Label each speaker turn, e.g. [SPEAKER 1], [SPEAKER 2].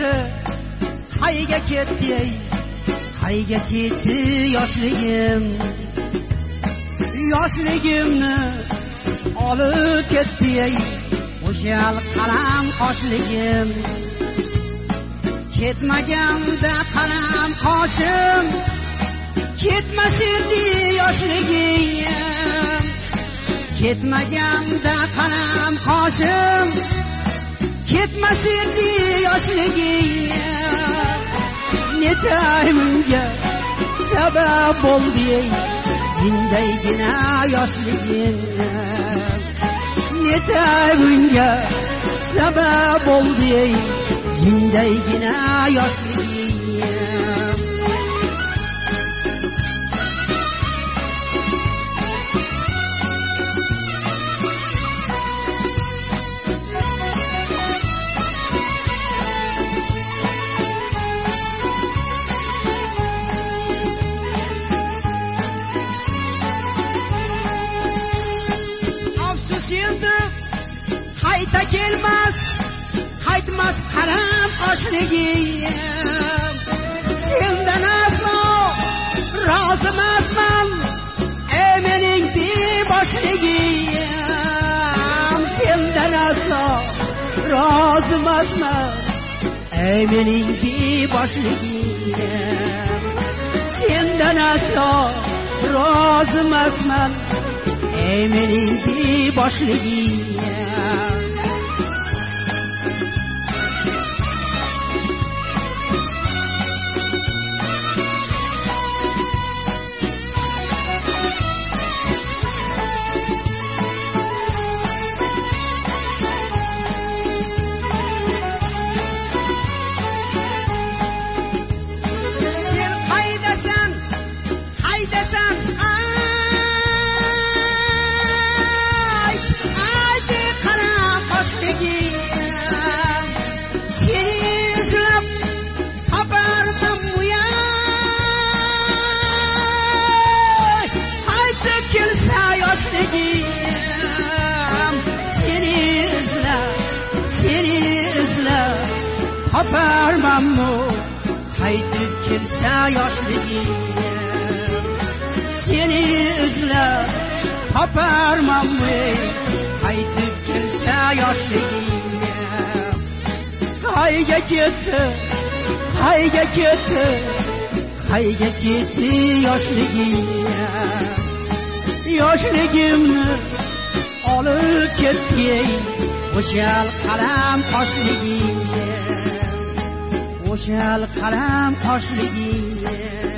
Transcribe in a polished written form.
[SPEAKER 1] ketdi, qayga ketdi, qayga ketdi yoshligim. Yoshligimni olib ketdi, o'shal qalam qoshligim. Ketmaganda qalam qoshim, ketmasirdi yoshligim. Ketmaganda qalam qoshim, ketmasirdi yoshligim. Netay bunga sabab bo'ldi, jindaygina yoshligim. Netay bunga sabab bo'ldi, jindaygina yoshligim. Qayta kelmas, qaytmas qalam qoshligim. Sendan aslo rozimasman, ey mening beboshligim. Sendan aslo rozimasman, ey mening beboshligim. Sendan aslo rozimasman, ey mening beboshligim. Taparmanmu qaytib kelsa yoshligim. Seni izlab taparmanmu qaytib kelsa yoshligim. Qayga ketdi, qayga ketdi, qayga ketdi yoshligim. Yoshligimni olib ketdi, o'shal qalam qoshligim. O'shal qalam qoshligim.